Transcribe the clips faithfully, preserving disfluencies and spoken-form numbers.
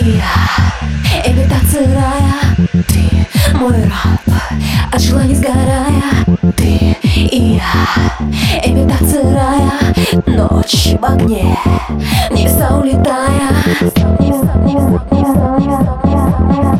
и я, имитация рая. Ты мой раб, от желаний сгорая. Ты и я, имитация рая. Ночь в огне, небеса улетая. Небеса, небеса, небеса, небеса, небеса.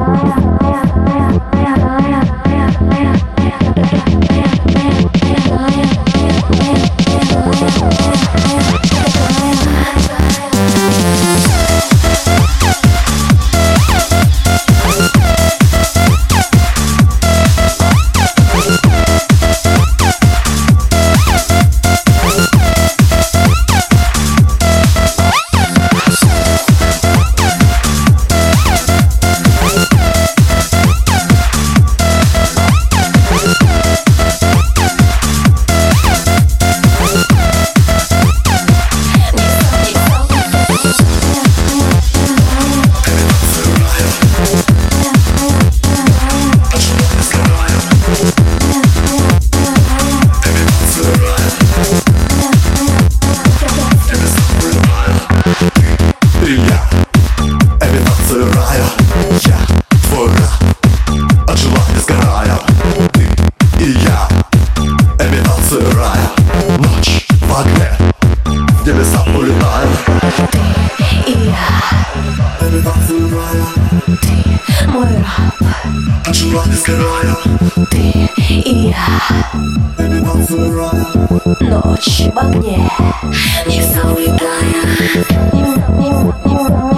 Ночь в огне, в небеса улетаем. Ты и я, имитация рая. ты мой раб, от желания сгорая. ты и я, имитация рая. ночь в огне, небеса улетая.